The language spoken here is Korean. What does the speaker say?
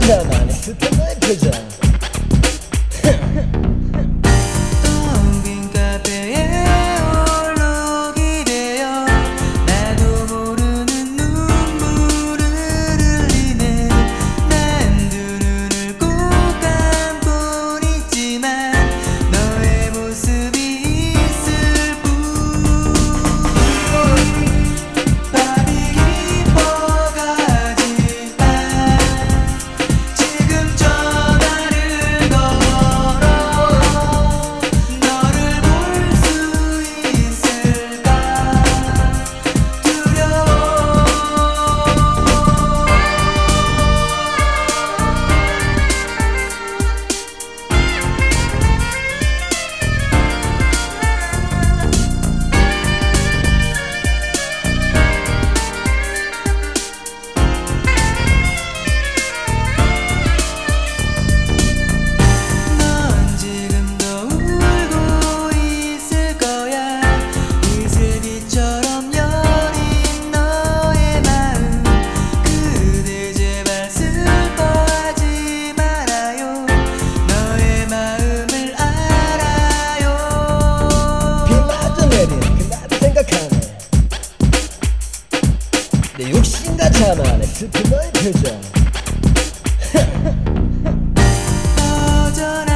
자만의 숱한 너의 표정. 텅 빈 카페에 홀로 기대어 나도 모르는 눈물을 흘리네. 난 두 눈을 꼭 감고 있지만 너의 모습이 있을 뿐. 밤이 깊어가지만 지금 전화를 걸어 너를 볼 수 있을까 두려워. 넌 지금도 울고 있을 거야. 이슬기처럼 여린 너의 마음. 그대 제발 슬퍼하지 말아요. 너의 마음을 알아요. 비마저 내린 그날 생각하네. 내 욕심과 자만의 슬픈 너의 표정. 허전한